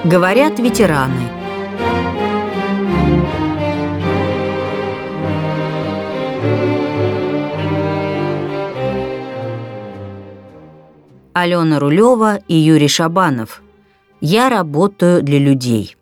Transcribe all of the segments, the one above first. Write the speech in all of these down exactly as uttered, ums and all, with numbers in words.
Говорят ветераны. Алена Рулева и Юрий Шабанов. Я работаю для людей.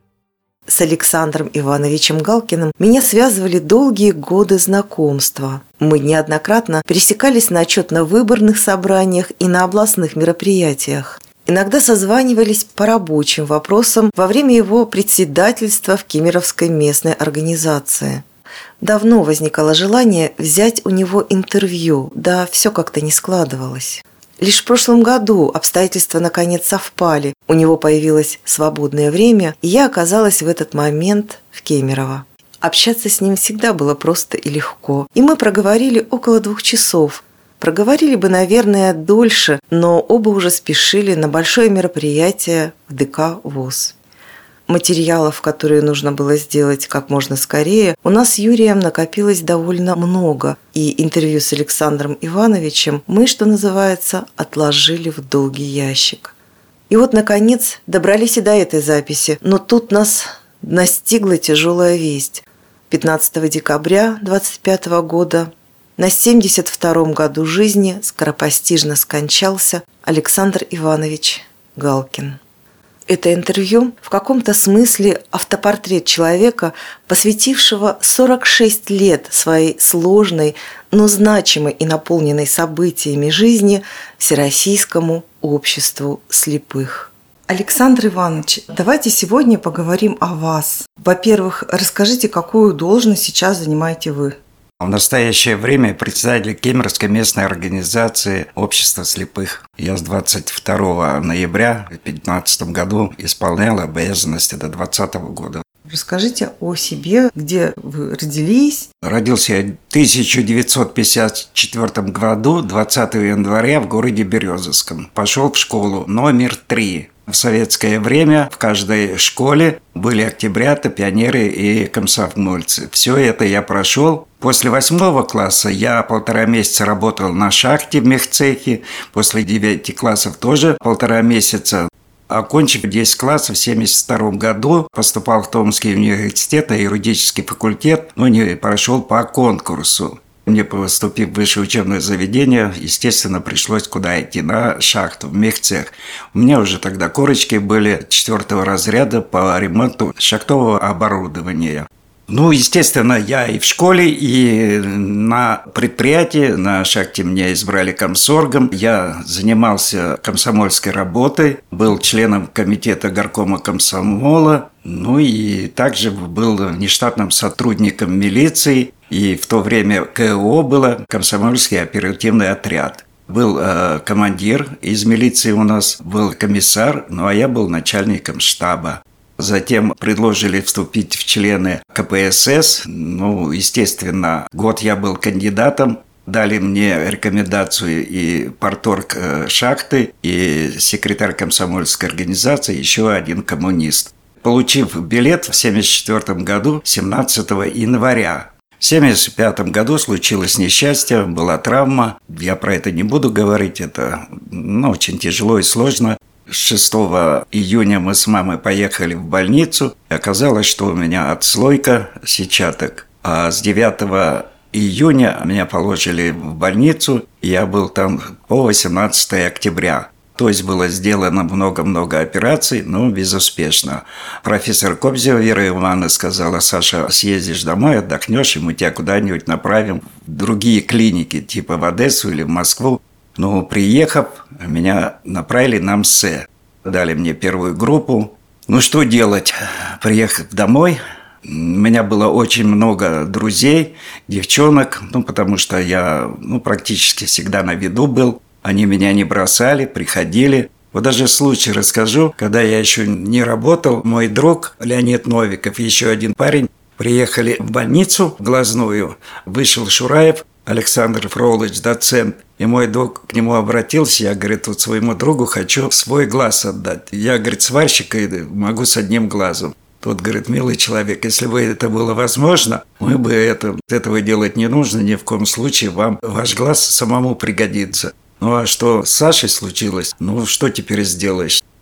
С Александром Ивановичем Галкиным меня связывали долгие годы знакомства. Мы неоднократно пересекались на отчетно-выборных собраниях и на областных мероприятиях. Иногда созванивались по рабочим вопросам во время его председательства в Кемеровской местной организации. Давно возникало желание взять у него интервью, да все как-то не складывалось. Лишь в прошлом году обстоятельства наконец совпали, у него появилось свободное время, и я оказалась в этот момент в Кемерово. Общаться с ним всегда было просто и легко, и мы проговорили около двух часов. Проговорили бы, наверное, дольше, но оба уже спешили на большое мероприятие в ДК ВОС. Материалов, которые нужно было сделать как можно скорее, у нас с Юрием накопилось довольно много, и интервью с Александром Ивановичем мы, что называется, отложили в долгий ящик. И вот, наконец, добрались и до этой записи, но тут нас настигла тяжелая весть. пятнадцатого декабря двадцать пятого года на семьдесят втором году жизни скоропостижно скончался Александр Иванович Галкин. Это интервью в каком-то смысле автопортрет человека, посвятившего сорок шесть лет своей сложной, но значимой и наполненной событиями жизни Всероссийскому обществу слепых. Александр Иванович, давайте сегодня поговорим о вас. Во-первых, расскажите, какую должность сейчас занимаете вы? В настоящее время председатель Кемеровской местной организации общества слепых. Я с двадцать второго ноября в две тысячи пятнадцатом году исполнял обязанности до двадцатого года. Расскажите о себе, где вы родились. Родился я в тысяча девятьсот пятьдесят четвёртом году, двадцатого января, в городе Березовском. Пошел в школу номер три. В советское время в каждой школе были октябрята, пионеры и комсомольцы. Все это я прошел. После восьмого класса я полтора месяца работал на шахте в мехцехе. После девяти классов тоже полтора месяца. Окончив десять классов в семьдесят втором году, поступал в Томский университет на юридический факультет, но не прошел по конкурсу. Мне, поступив в высшее учебное заведение, естественно, пришлось куда идти? На шахту, в мехцех. У меня уже тогда корочки были четвертого разряда по ремонту шахтового оборудования. Ну, естественно, я и в школе, и на предприятии, на шахте меня избрали комсоргом. Я занимался комсомольской работой, был членом комитета горкома комсомола, ну и также был нештатным сотрудником милиции. И в то время КО было комсомольский оперативный отряд. Был э, командир из милиции у нас, был комиссар, ну а я был начальником штаба. Затем предложили вступить в члены ка пэ эс эс. Ну, естественно, год я был кандидатом. Дали мне рекомендацию и парторг шахты, и секретарь комсомольской организации, еще один коммунист. Получив билет в семьдесят четвёртом году, семнадцатого января. В семьдесят пятом году случилось несчастье, была травма. Я про это не буду говорить, это ну, очень тяжело и сложно. шестого июня мы с мамой поехали в больницу. И оказалось, что у меня отслойка сетчаток. А с девятого июня меня положили в больницу. И я был там по восемнадцатого октября. То есть было сделано много-много операций, но безуспешно. Профессор Кобзева Вера Ивановна сказала: Саша, съездишь домой, отдохнешь, и мы тебя куда-нибудь направим в другие клиники, типа в Одессу или в Москву. Но приехав, меня направили на МСЭ. Дали мне первую группу. Ну что делать? Приехав домой, у меня было очень много друзей, девчонок, ну потому что я ну, практически всегда на виду был. Они меня не бросали, приходили. Вот даже случай расскажу, когда я еще не работал, мой друг Леонид Новиков, еще один парень, приехали в больницу глазную, вышел Шураев, Александр Фролович, доцент, и мой друг к нему обратился, я, говорит, вот своему другу хочу свой глаз отдать. Я, говорит, сварщик и могу с одним глазом. Тот говорит: милый человек, если бы это было возможно, мы бы это, этого делать не нужно, ни в коем случае, вам ваш глаз самому пригодится. Ну а что с Сашей случилось? Ну что теперь сделаешь?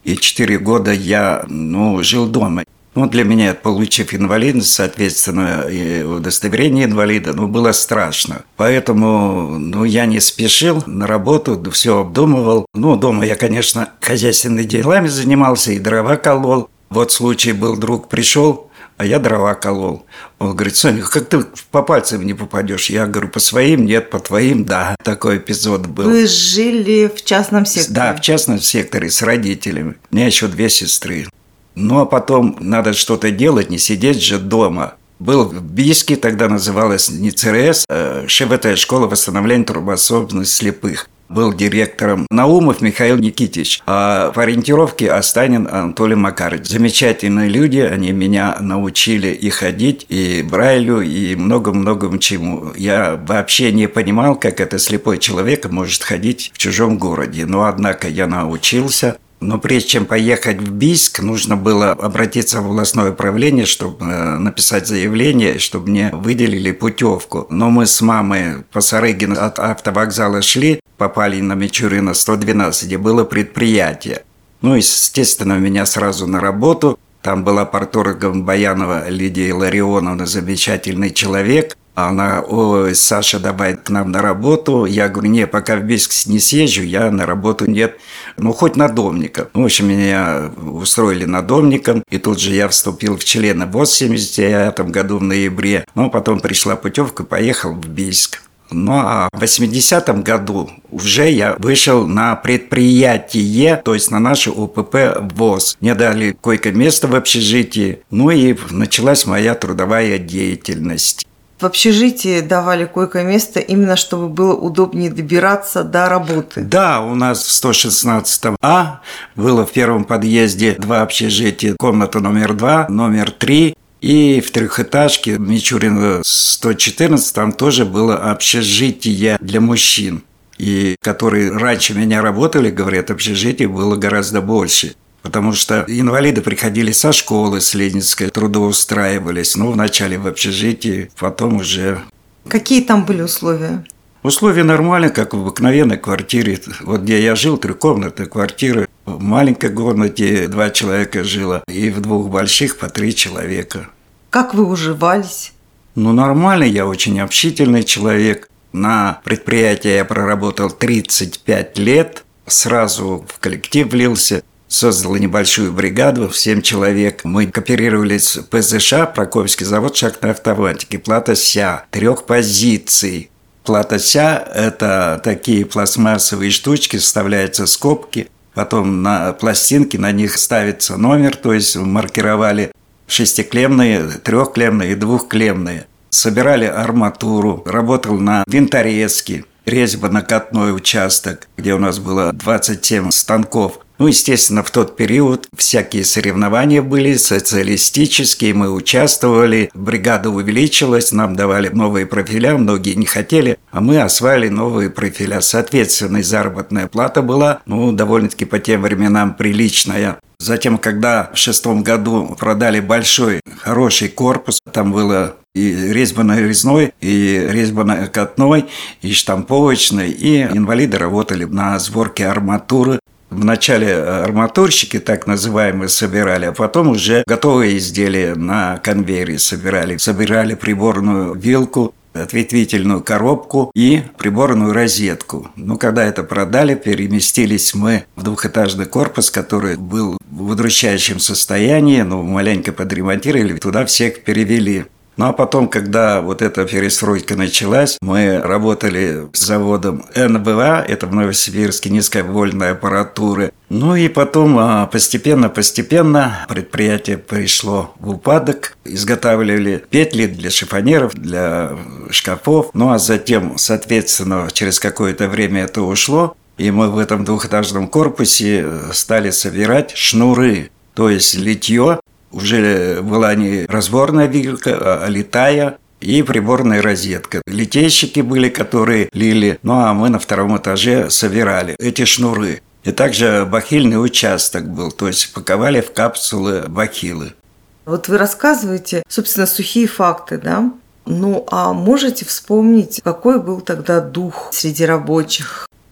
и четыре года я, ну, жил дома. Ну, для меня, получив инвалидность, соответственно, и удостоверение инвалида, ну, было страшно. Поэтому, ну, я не спешил на работу, все обдумывал. Ну, дома я, конечно, хозяйственными делами занимался и дрова колол. Вот случай был, друг пришел, а я дрова колол. Он говорит: Соня, как ты по пальцам не попадешь? Я говорю: по своим нет, по твоим да. Такой эпизод был. Вы жили в частном секторе? Да, в частном секторе с родителями. У меня еще две сестры. Ну, а потом надо что-то делать, не сидеть же дома. Был в Бийске, тогда называлась не ЦРС, а ШВТ, школа восстановления трудоспособности слепых. Был директором Наумов Михаил Никитич, а в ориентировке Останин Анатолий Макарович. Замечательные люди, они меня научили и ходить, и Брайлю, и много-многому чему. Я вообще не понимал, как это слепой человек может ходить в чужом городе. Но, однако, я научился. Но прежде чем поехать в Бийск, нужно было обратиться в областное управление, чтобы написать заявление, чтобы мне выделили путевку. Но мы с мамой по Сарыгину от автовокзала шли, попали на Мичурина сто двенадцать, где было предприятие. Ну, естественно, меня сразу на работу. Там была парторгом Баянова Лидия Илларионовна, замечательный человек. Она: ой, Саша, давай к нам на работу. Я говорю: не, пока в Бийск не съезжу, я на работу нет. Ну, хоть надомником. В общем, меня устроили надомником. И тут же я вступил в члены ВОС в семьдесят девятом году в ноябре. Ну, потом пришла путевка, поехал в Бийск. Ну, а в восьмидесятом году уже я вышел на предприятие, то есть на наше УПП ВОС. Мне дали койко-место в общежитии. Ну, и началась моя трудовая деятельность. В общежитии давали койко-место именно, чтобы было удобнее добираться до работы. Да, у нас в сто шестнадцатом А было в первом подъезде два общежития. Комната номер два, номер три. И в трехэтажке Мичурина сто четырнадцать там тоже было общежитие для мужчин. И которые раньше меня работали, говорят, общежитий было гораздо больше. Потому что инвалиды приходили со школы, с Ленинской, трудоустраивались. Ну, вначале в общежитии, потом уже... Какие там были условия? Условия нормальные, как в обыкновенной квартире. Вот где я жил, трехкомнатная квартира. В маленькой комнате два человека жило, и в двух больших по три человека. Как вы уживались? Ну, нормально, я очень общительный человек. На предприятии я проработал тридцать пять лет. Сразу в коллектив влился. Создал небольшую бригаду в семь человек. Мы кооперировались с ПЗШ, Прокопьевский завод шахтной автоматики, плата ся, трех позиций. Плата ся – это такие пластмассовые штучки, вставляются скобки, потом на пластинки на них ставится номер, то есть маркировали шестиклемные, трехклемные и двухклемные. Собирали арматуру, работал на винторезке, резьбо-накатной участок, где у нас было двадцать семь станков. Ну, естественно, в тот период всякие соревнования были социалистические, мы участвовали, бригада увеличилась, нам давали новые профиля, многие не хотели, а мы осваивали новые профиля. Соответственно, и заработная плата была, ну, довольно-таки по тем временам приличная. Затем, когда в шестом году продали большой, хороший корпус, там было и резьбо-нарезной, и резьбо-накатной, и штамповочный, и инвалиды работали на сборке арматуры. Вначале арматурщики, так называемые, собирали, а потом уже готовые изделия на конвейере собирали. Собирали приборную вилку, ответвительную коробку и приборную розетку. Ну, когда это продали, переместились мы в двухэтажный корпус, который был в удручающем состоянии, ну, маленько подремонтировали, туда всех перевели. Ну, а потом, когда вот эта перестройка началась, мы работали с заводом эн вэ а, это в Новосибирске, низковольтная аппаратура. Ну, и потом постепенно-постепенно предприятие пришло в упадок. Изготавливали петли для шифонеров, для шкафов. Ну, а затем, соответственно, через какое-то время это ушло. И мы в этом двухэтажном корпусе стали собирать шнуры, то есть литье. Уже была не разборная вилка, а литая и приборная розетка. Литейщики были, которые лили, ну а мы на втором этаже собирали эти шнуры. И также бахильный участок был, то есть паковали в капсулы бахилы. Вот вы рассказываете, собственно, сухие факты, да? Ну, а можете вспомнить, какой был тогда дух среди рабочих?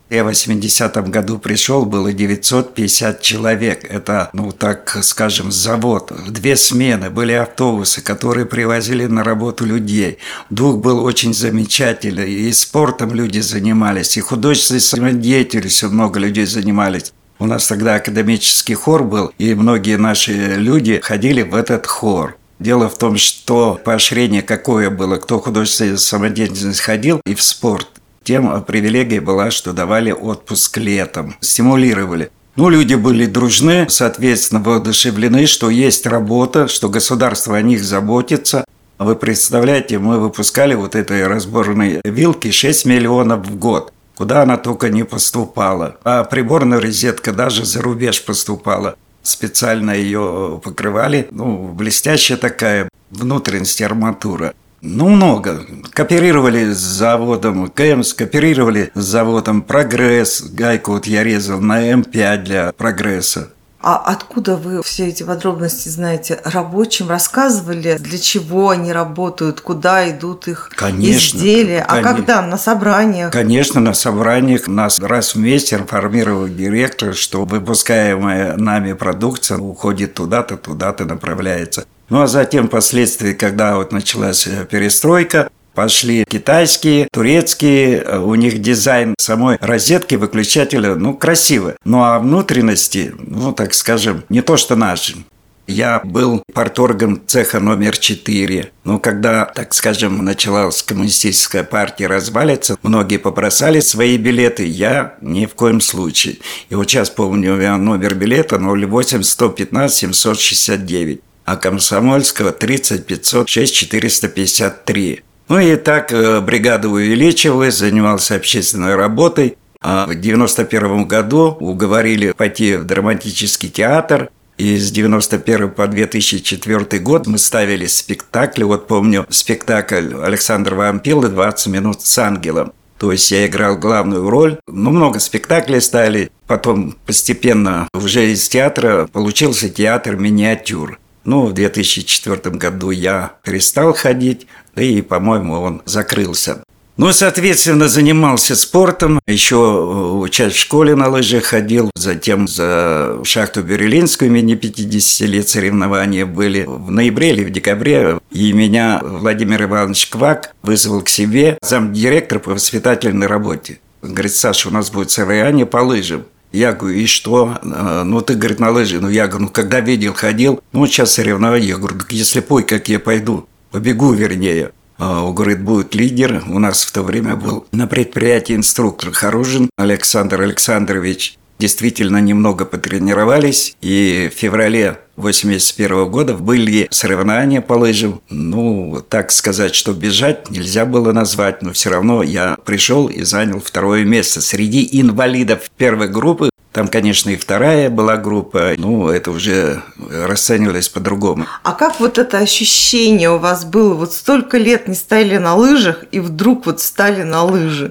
Я в восьмидесятом году пришел, было девятьсот пятьдесят человек. Это, ну так скажем, завод. Две смены, были автобусы, которые привозили на работу людей. Дух был очень замечательный. И спортом люди занимались, и художественной самодеятельностью много людей занимались. У нас тогда академический хор был, и многие наши люди ходили в этот хор. Дело в том, что поощрение какое было, кто в художественную самодеятельность ходил и в спорт, тем привилегия была, что давали отпуск летом, стимулировали. Ну, люди были дружны, соответственно, воодушевлены, что есть работа, что государство о них заботится. Вы представляете, мы выпускали вот этой разборной вилки шесть миллионов в год. Куда она только не поступала. А приборная розетка даже за рубеж поступала. Специально ее покрывали. Ну, блестящая такая внутренность арматура. Ну, много. Кооперировали с заводом КЭМС, кооперировали с заводом «Прогресс». Гайку вот я резал на эм пять для «Прогресса». А откуда вы все эти подробности знаете? Рабочим рассказывали, для чего они работают, куда идут их конечно, изделия? А конечно. когда? На собраниях? Конечно, на собраниях нас раз в месяц информировал директор, что выпускаемая нами продукция уходит туда-то, туда-то направляется. Ну, а затем, впоследствии, когда вот началась перестройка, пошли китайские, турецкие, у них дизайн самой розетки, выключателя, ну, красивый. Ну, а внутренности, ну, так скажем, не то, что наши. Я был парторгом цеха номер четыре. Но когда, так скажем, началась коммунистическая партия разваливаться, многие побросали свои билеты, я ни в коем случае. И вот сейчас помню, у меня номер билета ноль восемь сто пятнадцать семьсот шестьдесят девять, а комсомольского тридцать пятьсот шесть четыреста пятьдесят три. Ну и так бригада увеличивалась, занимался общественной работой. А в девяносто первом году уговорили пойти в драматический театр. И с девяносто первого по две тысячи четвёртый год мы ставили спектакли. Вот помню спектакль Александра Вампилы «двадцать минут с ангелом». То есть я играл главную роль. Ну, много спектаклей стали. Потом постепенно уже из театра получился театр миниатюр. Ну, в две тысячи четвёртом году я перестал ходить, да и, по-моему, он закрылся. Ну, соответственно, занимался спортом, еще учась в школе на лыжах ходил, затем за шахту Бирюлинскую, имени пятидесяти лет соревнования были в ноябре или в декабре, и меня Владимир Иванович Квак вызвал к себе замдиректора по воспитательной работе. Говорит: Саша, у нас будет соревнование по лыжам. Я говорю: и что? Ну, ты, говорит, на лыжи. Ну, я говорю: ну, когда видел, ходил. Ну, вот сейчас соревнования. Я говорю: так если пой, как я пойду. Побегу, вернее. Он говорит: будет лидер. У нас в то время был на предприятии инструктор Харужин Александр Александрович. Действительно, немного потренировались. И в феврале восемьдесят первого года были соревнования по лыжам. Ну, так сказать, что бежать нельзя было назвать, но все равно я пришел и занял второе место среди инвалидов первой группы. Там, конечно, и вторая была группа, ну, это уже расценивалось по-другому. А как вот это ощущение у вас было? Вот столько лет не стояли на лыжах, и вдруг вот стали на лыжи.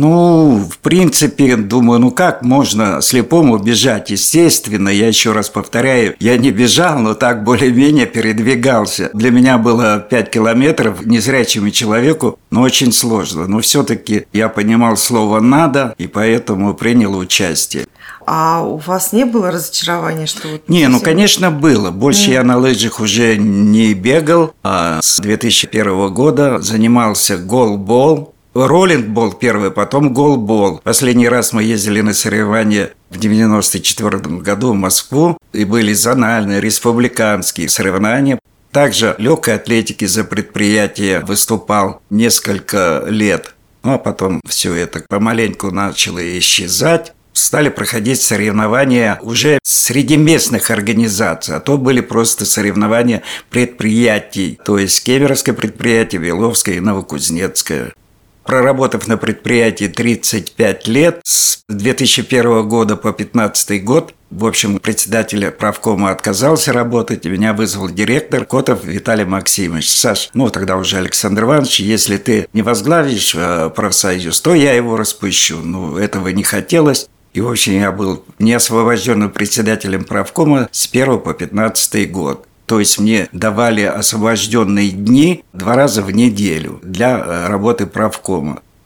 Ну, в принципе, думаю, ну как можно слепому бежать? Естественно, я еще раз повторяю, я не бежал, но так более-менее передвигался. Для меня было пять километров незрячему человеку, но очень сложно. Но все-таки я понимал слово «надо», и поэтому принял участие. А у вас не было разочарования, что вот... Не, ну, конечно, было. Больше mm. я на лыжах уже не бегал. А с две тысячи первого года занимался голбол. Роллингбол первый, потом голбол. Последний раз мы ездили на соревнования в девяносто четвёртом году в Москву. И были зональные, республиканские соревнования. Также легкой атлетики за предприятие выступал несколько лет. Ну, а потом все это помаленьку начало исчезать. Стали проходить соревнования уже среди местных организаций, а то были просто соревнования предприятий, то есть Кемеровское предприятие, Виловское и Новокузнецкое. Проработав на предприятии тридцать пять лет, с две тысячи первого года по две тысячи пятнадцатый год, в общем, председатель правкома отказался работать, и меня вызвал директор Котов Виталий Максимович. Саш, ну тогда уже Александр Иванович, если ты не возглавишь профсоюз, то я его распущу. Ну, этого не хотелось. И, в общем, я был неосвобожденным председателем правкома с первого по пятнадцатый год. То есть мне давали освобожденные дни два раза в неделю для работы правкома.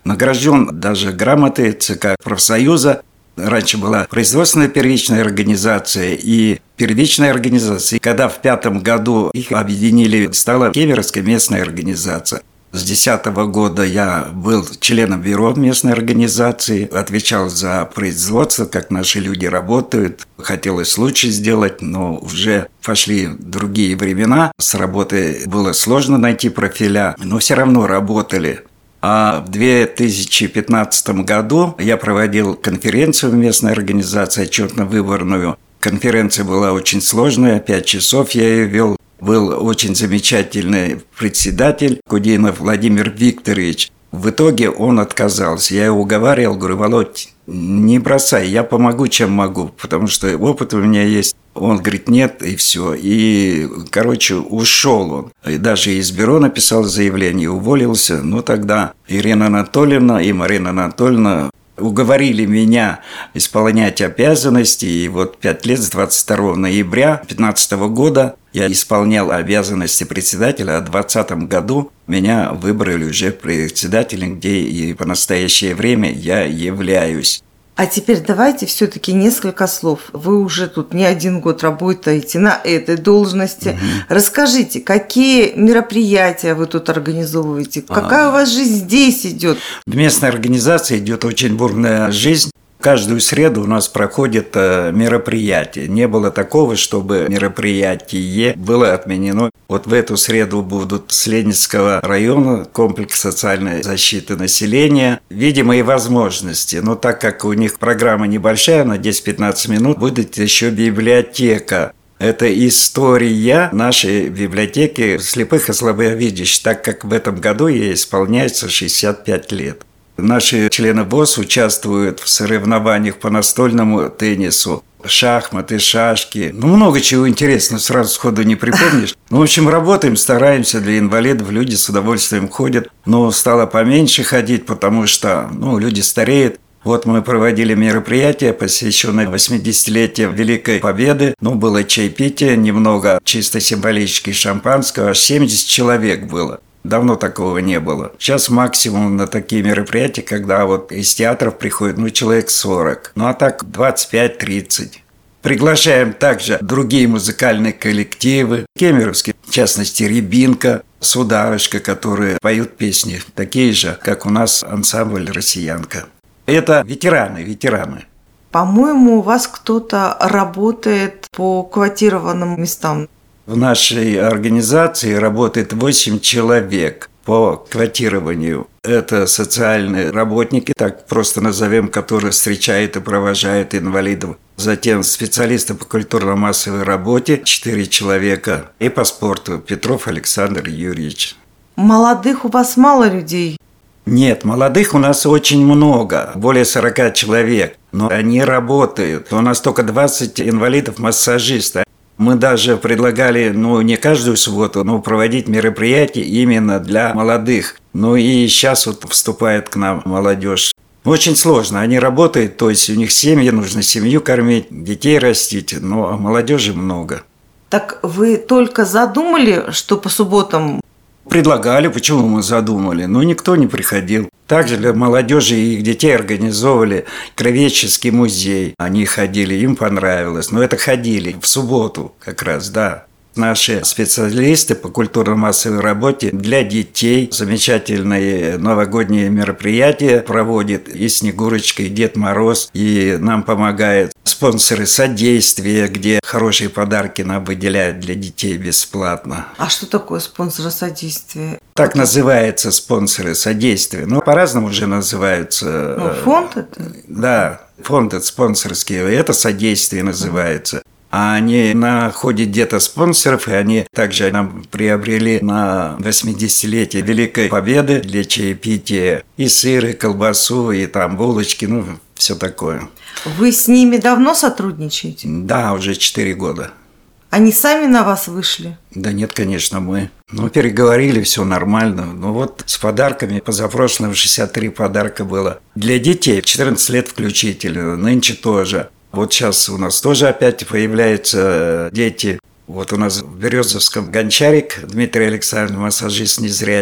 Награжден даже грамотой ЦК профсоюза. Раньше была производственная первичная организация и первичная организация. И когда в пятом году их объединили, стала Кемеровская местная организация. С две тысячи десятого года я был членом бюро местной организации, отвечал за производство, как наши люди работают. Хотелось лучше сделать, но уже пошли другие времена. С работой было сложно найти профиля, но все равно работали. А в две тысячи пятнадцатом году я проводил конференцию в местной организации, отчетно-выборную. Конференция была очень сложная, пять часов я ее вел. Был очень замечательный председатель Кудинов Владимир Викторович. В итоге он отказался. Я его уговаривал, говорю: Володь, не бросай, я помогу, чем могу, потому что опыт у меня есть. Он говорит: нет, и все. И, короче, ушел он. И даже из бюро написал заявление, уволился. Ну, тогда Ирина Анатольевна и Марина Анатольевна уговорили меня исполнять обязанности. И вот пять лет, с двадцать второго ноября две тысячи пятнадцатого года я исполнял обязанности председателя, а в двадцатом году меня выбрали уже председателем, где и по настоящее время я являюсь. А теперь давайте все-таки несколько слов. Вы уже тут не один год работаете на этой должности. Угу. Расскажите, какие мероприятия вы тут организовываете? Какая а... у вас жизнь здесь идет? В местной организации идет очень бурная жизнь. Каждую среду у нас проходит мероприятие. Не было такого, чтобы мероприятие было отменено. Вот в эту среду будут с Ленинского района комплекс социальной защиты населения. Видимые возможности. Но так как у них программа небольшая, на десять-пятнадцать минут, будет еще библиотека. Это история нашей библиотеки слепых и слабовидящих, так как в этом году ей исполняется шестьдесят пять лет. Наши члены ВОС участвуют в соревнованиях по настольному теннису, шахматы, шашки. Ну, много чего интересного, сразу сходу не припомнишь. Ну, в общем, работаем, стараемся для инвалидов, люди с удовольствием ходят. Но стало поменьше ходить, потому что, ну, люди стареют. Вот мы проводили мероприятие, посвященное восьмидесятилетию Великой Победы. Ну, было чаепитие, немного чисто символически шампанского, аж семьдесят человек было. Давно такого не было. Сейчас максимум на такие мероприятия, когда вот из театров приходит, ну, человек сорок. Ну, а так двадцать пять тридцать. Приглашаем также другие музыкальные коллективы. Кемеровские, в частности, Рябинка, Сударышка, которые поют песни такие же, как у нас ансамбль «Россиянка». Это ветераны, ветераны. По-моему, у вас кто-то работает по квотированным местам. В нашей организации работает восемь человек по квотированию. Это социальные работники, так просто назовем, которые встречают и провожают инвалидов. Затем специалисты по культурно-массовой работе, четыре человека. И по спорту Петров Александр Юрьевич. Молодых у вас мало людей? Нет, молодых у нас очень много, более сорока человек. Но они работают. У нас только двадцать инвалидов-массажистов. Мы даже предлагали, ну, не каждую субботу, но проводить мероприятия именно для молодых. Ну и сейчас вот вступает к нам молодежь. Очень сложно, они работают, то есть у них семьи, нужно семью кормить, детей растить, но молодежи много. Так вы только задумали, что по субботам? Предлагали, почему мы задумали, но никто не приходил. Также для молодежи и их детей организовывали краеведческий музей. Они ходили, им понравилось. Но это ходили в субботу как раз, да. Наши специалисты по культурно-массовой работе для детей замечательные новогодние мероприятия проводят. И Снегурочка, и Дед Мороз. И нам помогают спонсоры содействия, где хорошие подарки нам выделяют для детей бесплатно. А что такое спонсоры содействия? Так называется спонсоры содействия. Ну, по-разному уже называются. Ну, фонд это? Да, фонд это спонсорский. Это содействие называется. А они находят где-то спонсоров, и они также нам приобрели на восьмидесятилетие Великой Победы для чаепития и сыр, и колбасу, и там булочки, ну, все такое. Вы с ними давно сотрудничаете? Да, уже четыре года. Они сами на вас вышли? Да нет, конечно, мы. Ну, переговорили, все нормально. Ну, вот с подарками, позапрошлым шестьдесят три подарка было. Для детей, четырнадцать лет включительно, нынче тоже. Вот сейчас у нас тоже опять появляются дети. Вот у нас в Березовском Гончарик, Дмитрий Александрович, массажист незрячий.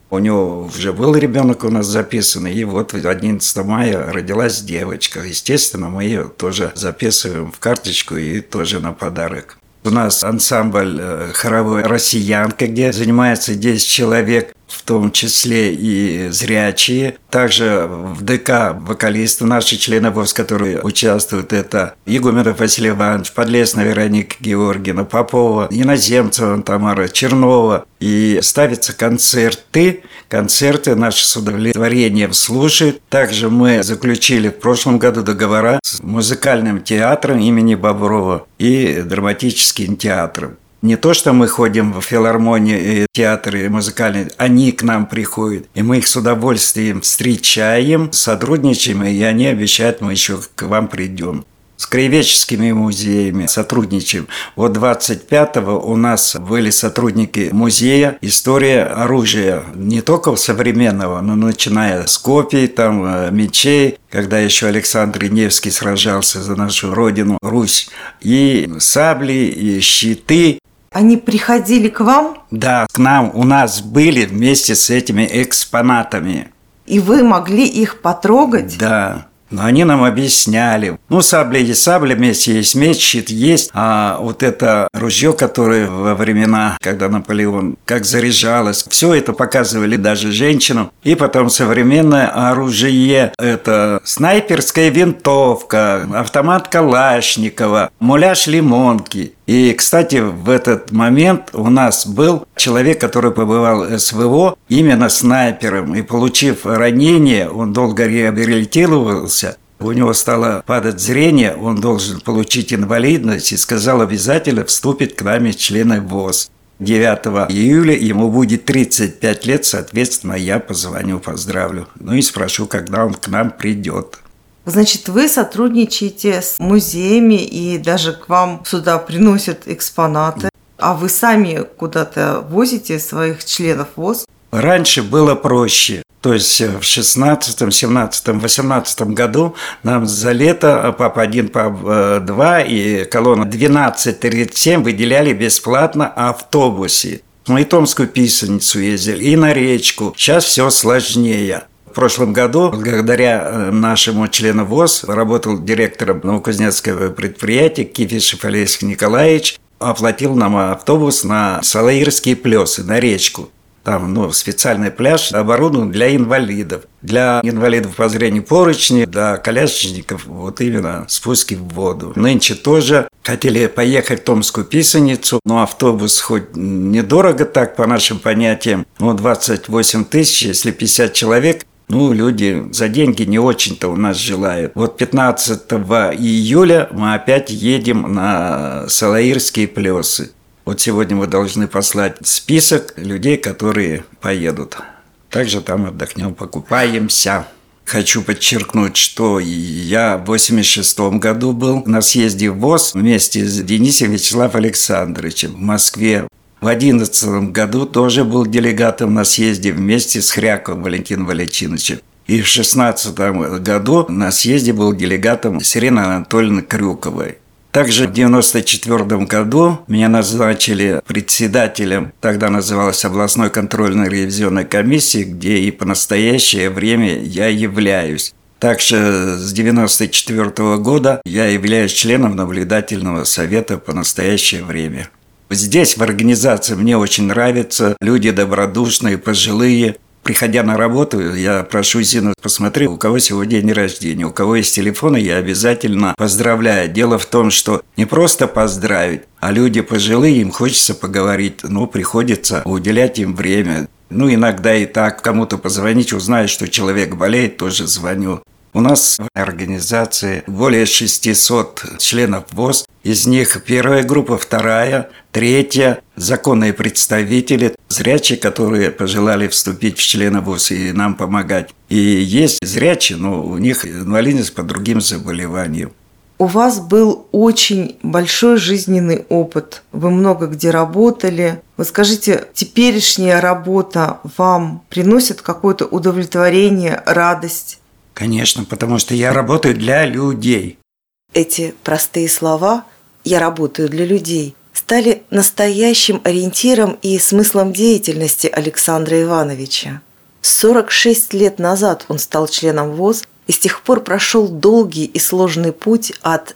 У него уже был ребенок у нас записан, и вот одиннадцатого мая родилась девочка. Естественно, мы ее тоже записываем в карточку и тоже на подарок. У нас ансамбль хоровой «Россиянка», где занимается десять человек, в том числе и зрячие. Также в ДК вокалисты, наши члены ВОС, которые участвуют, это Игуменов Василий Иванович, Подлесная Вероника Георгиевна, Попова, Иноземцева Тамара, Чернова. И ставятся концерты. Концерты наши с удовлетворением слушают. Также мы заключили в прошлом году договора с музыкальным театром имени Боброва и драматическим театром. Не то, что мы ходим в филармонии, театры и музыкальные, они к нам приходят, и мы их с удовольствием встречаем, сотрудничаем, и они обещают, мы еще к вам придем. С краеведческими музеями сотрудничаем. Вот двадцать пятого у нас были сотрудники музея «История оружия». Не только современного, но начиная с копий, там, мечей, когда еще Александр Невский сражался за нашу родину, Русь, и сабли, и щиты. Они приходили к вам? Да, к нам, у нас были вместе с этими экспонатами. И вы могли их потрогать? Да. Но они нам объясняли. Ну, сабли есть сабли, вместе есть меч, щит есть. А вот это ружье, которое во времена, когда Наполеон, как заряжалось, все это показывали даже женщинам. И потом современное оружие. Это снайперская винтовка, автомат Калашникова, муляж лимонки. И, кстати, в этот момент у нас был человек, который побывал в СВО именно снайпером. И, получив ранение, он долго реабилитировался. У него стало падать зрение, он должен получить инвалидность. И сказал, обязательно вступит к нами члены ВОС. девятого июля ему будет тридцать пять лет, соответственно, я позвоню, поздравлю. Ну и спрошу, когда он к нам придет. Значит, вы сотрудничаете с музеями и даже к вам сюда приносят экспонаты, а вы сами куда-то возите своих членов ВОС? Раньше было проще. То есть в шестнадцатом, семнадцатом, восемнадцатом году нам за лето ПАП один, ПАП два и колонна двенадцать тридцать семь выделяли бесплатно автобусы. Мы и Томскую Писаницу ездили, и на речку. Сейчас все сложнее. В прошлом году, благодаря нашему члену ВОС, работал директором Новокузнецкого предприятия Кифишев Олег Николаевич, оплатил нам автобус на Салаирские плесы, на речку. Там ну, специальный пляж оборудован для инвалидов. Для инвалидов по зрению поручни, для колясочников вот именно спуски в воду. Нынче тоже хотели поехать в Томскую Писаницу, но автобус хоть недорого так по нашим понятиям, но двадцать восемь тысяч, если пятьдесят человек, ну, люди за деньги не очень-то у нас желают. Вот пятнадцатого июля мы опять едем на Салаирские плесы. Вот сегодня мы должны послать список людей, которые поедут. Также там отдохнем, покупаемся. Хочу подчеркнуть, что я в восемьдесят шестом году был на съезде ВОС вместе с Денисом Вячеславом Александровичем в Москве. В две тысячи одиннадцатом году тоже был делегатом на съезде вместе с Хряковым Валентином Валентиновичем. И в две тысячи шестнадцатом году на съезде был делегатом с Ириной Анатольевной Крюковой. Также в девяносто четвёртом году меня назначили председателем, тогда называлась областной контрольно-ревизионной комиссии, где и по настоящее время я являюсь. Также с девяносто четвёртого года я являюсь членом наблюдательного совета по настоящее время. Здесь, в организации, мне очень нравится, люди добродушные, пожилые. Приходя на работу, я прошу Зину, посмотри, у кого сегодня день рождения, у кого есть телефоны, я обязательно поздравляю. Дело в том, что не просто поздравить, а люди пожилые, им хочется поговорить, но приходится уделять им время. Ну, иногда и так, кому-то позвонить, узнать, что человек болеет, тоже звоню. У нас в организации более шестисот членов ВОС, из них первая группа, вторая, третья, законные представители, зрячие, которые пожелали вступить в члены ВОС и нам помогать. И есть зрячие, но у них инвалидность по другим заболеваниям. У вас был очень большой жизненный опыт. Вы много где работали. Вы скажите, теперешняя работа вам приносит какое-то удовлетворение, радость? Конечно, потому что я работаю для людей. Эти простые слова «я работаю для людей» стали настоящим ориентиром и смыслом деятельности Александра Ивановича. сорок шесть лет назад он стал членом ВОС и с тех пор прошел долгий и сложный путь от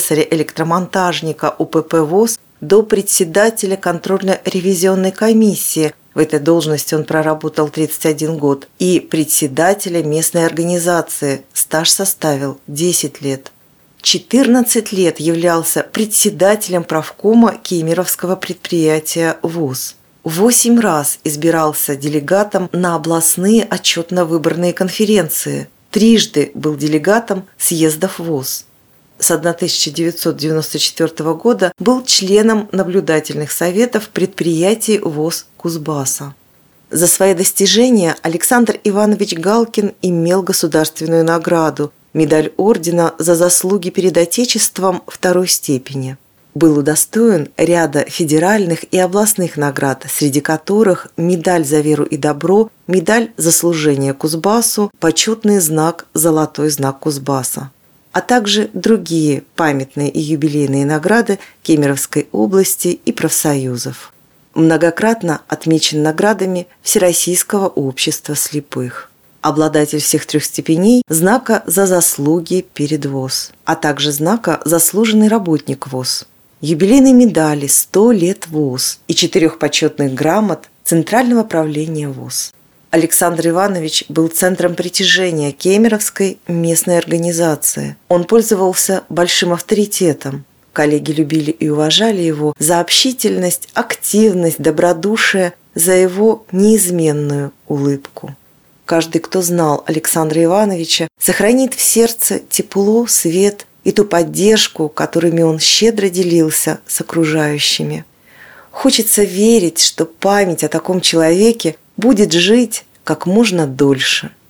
слесаря-электромонтажника УПП ВОС до председателя контрольно-ревизионной комиссии. В этой должности он проработал тридцать один год. И председателя местной организации. Стаж составил десять лет. четырнадцать лет являлся председателем правкома Кемеровского предприятия ВОС. Восемь раз избирался делегатом на областные отчетно-выборные конференции. Трижды был делегатом съездов ВОС. С тысяча девятьсот девяносто четвёртого года был членом наблюдательных советов предприятий ВОС Кузбасса. За свои достижения Александр Иванович Галкин имел государственную награду – медаль ордена за заслуги перед Отечеством второй степени. Был удостоен ряда федеральных и областных наград, среди которых медаль за веру и добро, медаль за служение Кузбассу, почетный знак «Золотой знак Кузбасса», а также другие памятные и юбилейные награды Кемеровской области и профсоюзов. Многократно отмечен наградами Всероссийского общества слепых. Обладатель всех трех степеней знака «За заслуги перед ВОС», а также знака «Заслуженный работник ВОС», юбилейной медали «сто лет ВОС» и четырех почетных грамот Центрального правления ВОС. Александр Иванович был центром притяжения Кемеровской местной организации. Он пользовался большим авторитетом. Коллеги любили и уважали его за общительность, активность, добродушие, за его неизменную улыбку. Каждый, кто знал Александра Ивановича, сохранит в сердце тепло, свет и ту поддержку, которыми он щедро делился с окружающими. Хочется верить, что память о таком человеке будет жить как можно дольше.